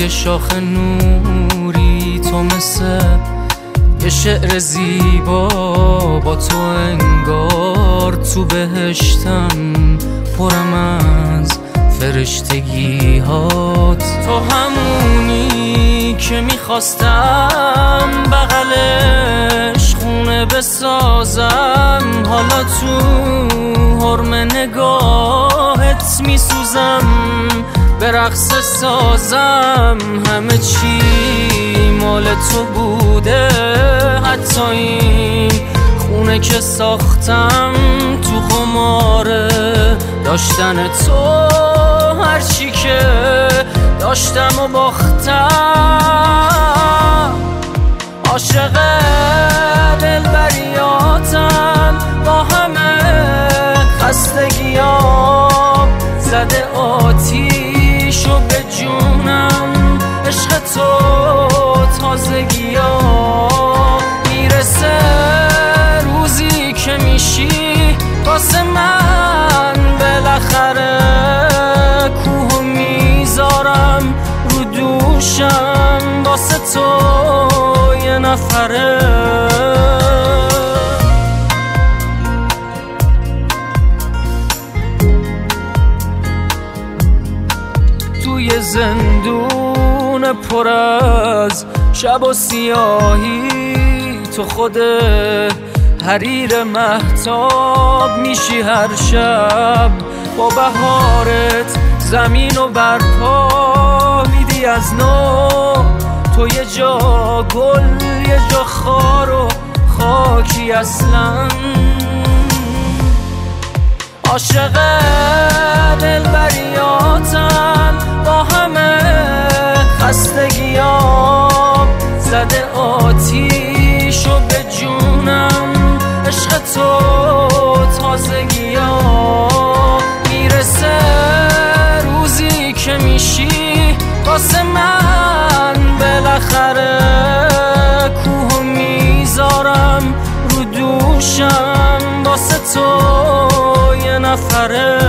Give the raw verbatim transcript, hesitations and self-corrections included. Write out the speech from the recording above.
یه شاخ نوری، تو مثل یه شعر زیبا، با تو انگار تو بهشتم، پرم از فرشتگی هات. تو همونی که میخواستم بغلش خونه بسازم، حالا تو حرم نگاهت میسوزم، به رقص سازم. همه چی مال تو بوده، حتی این خونه که ساختم تو قماره داشتن تو. هرچی که داشتم و باختم، عاشق دلبریاتم، با همه خستگیام زده آتیشو به جونم. عشق تو تازگیام، میرسه روزی که میشی واسه من بالاخره. کوه میذارم رو دوشم واسه تو یه نفره. توی زندون پر از شب و سیاهی، تو خود حریر مهتاب میشی هر شب. با بهارت زمین و برپا میدی از نو، تو یه جا گل یه جا خار و خاکی اصلا. عاشق دلبریاتم، با همه خستگیام زده آتیشو به جونم. عشق تو تازگیام، میرسه روزی که میشی واسه من بالاخره. کوه میذارم رو دوشم واسه تو یه نفره.